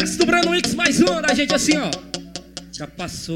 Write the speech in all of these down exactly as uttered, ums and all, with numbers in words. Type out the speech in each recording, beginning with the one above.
Sucesso do Breno X, mais uma da gente assim, ó. Já passou,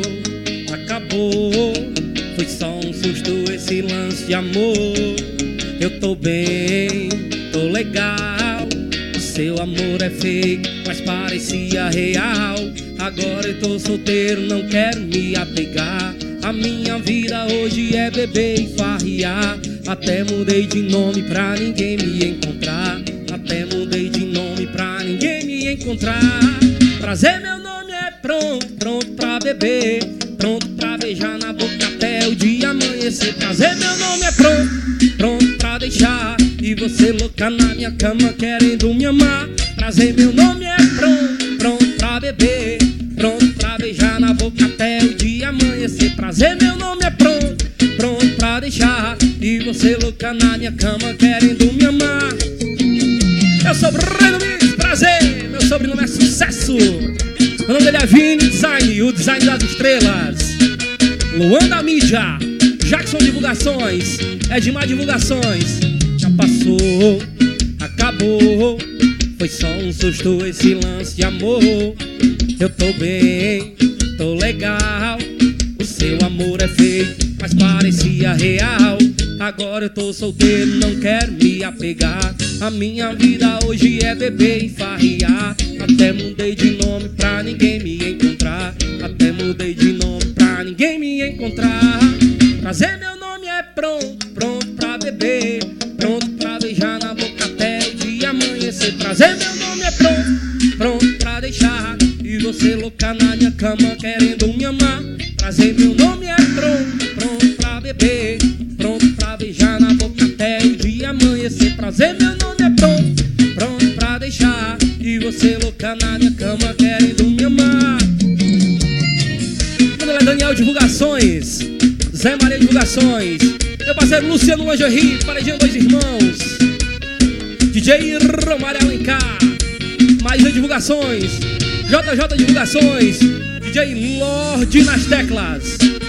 acabou, foi só um susto esse lance de amor. Eu tô bem, tô legal, o seu amor é fake, mas parecia real. Agora eu tô solteiro, não quero me apegar. A minha vida hoje é beber e farrear. Até mudei de nome pra ninguém me encontrar. Até mudei de nome pra ninguém me encontrar. Prazer, meu nome é pronto, pronto pra beber, pronto pra beijar na boca até o dia amanhecer. Prazer, meu nome é pronto, pronto pra deixar e você louca na minha cama querendo me amar. Prazer, meu nome é pronto, pronto pra beber, pronto pra beijar na boca até o dia amanhecer. Prazer, meu nome é pronto, pronto pra deixar e você louca na minha cama querendo me amar. Eu sou Breno Mix, prazer, meu sobrenome é Sucesso. O nome dele é Vini Design, o design das estrelas. Luan da mídia, Jackson Divulgações, Edmar Divulgações. Já passou, acabou, foi só um susto esse lance de amor. Eu tô bem, tô legal, o seu amor é fake, mas parecia real. Agora eu tô solteiro, não quero me apegar. A minha vida hoje é beber e farrear. Até mudei de nome pra ninguém me encontrar. Até mudei de nome pra ninguém me encontrar. Prazer, meu nome é pronto, pronto pra beber, pronto pra beijar na boca até o dia amanhecer. Prazer, meu nome é pronto, pronto pra deixar e você louca na minha cama querendo me amar. Prazer, meu nome é pronto, pronto pra beber, pronto pra beijar na boca até o dia amanhecer. Prazer, meu nome é pronto, pronto pra deixar e você louca na minha cama querendo me amar. Meu nome é Daniel Divulgações, Zé Maria Divulgações, meu parceiro Luciano Lingerie, Paredinho Dois Irmãos, D J Romário Alencar, Maísa Divulgações, J J Divulgações, D J Lorde nas teclas.